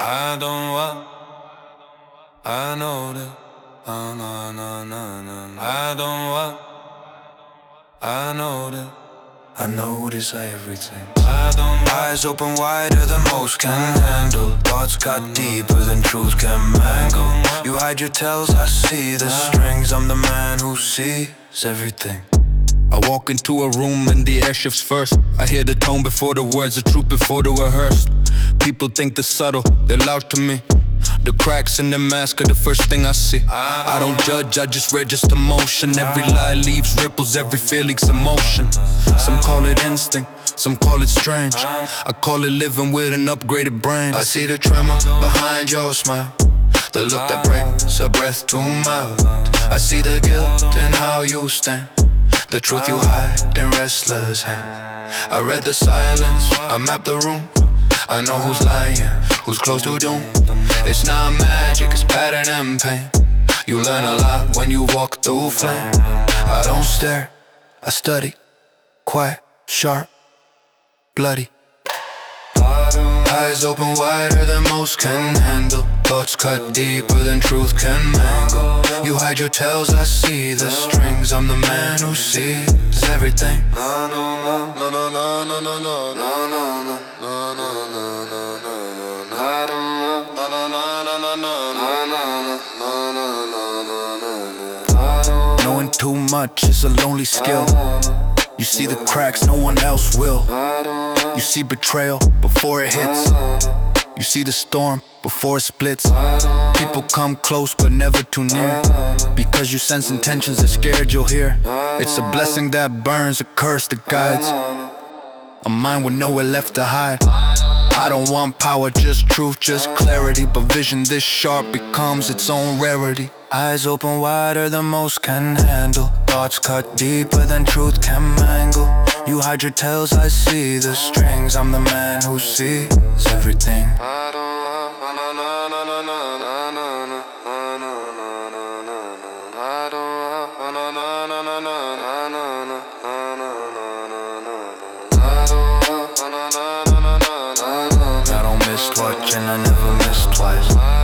I don't want, I know that. I don't want, I know that. I notice everything. I don't want. Eyes open wider than most can handle. Thoughts cut deeper than truth can mangle. You hide your tells, I see the strings. I'm the man who sees everything. I walk into a room and the air shifts first. I hear the tone before the words, the truth before the rehearsed. People think they're subtle, they're loud to me. The cracks in the mask are the first thing I see. I don't judge, I just register motion. Every lie leaves ripples, every feeling's emotion. Some call it instinct, some call it strange. I call it living with an upgraded brain. I see the tremor behind your smile, the look that breaks a breath too mild. I see the guilt in how you stand, the truth you hide in restless hands. I read the silence, I mapped the room. I know who's lying, who's close to doom. It's not magic, it's pattern and pain. You learn a lot when you walk through flame. I don't stare, I study. Quiet, sharp, bloody. Eyes open wider than most can handle. Thoughts cut deeper than truth can mangle. You hide your tells, I see the strings. I'm the man who sees everything. Knowing too much is a lonely skill. You see the cracks, no one else will. You see betrayal before it hits. You see the storm before it splits. People come close but never too near, because you sense intentions they're scared you'll hear. It's a blessing that burns, a curse that guides, a mind with nowhere left to hide. I don't want power, just truth, just clarity. But vision this sharp becomes its own rarity. Eyes open wider than most can handle. Thoughts cut deeper than truth can mangle. You hide your tells, I see the strings. I'm the man who sees everything. I don't miss watching, I never miss twice.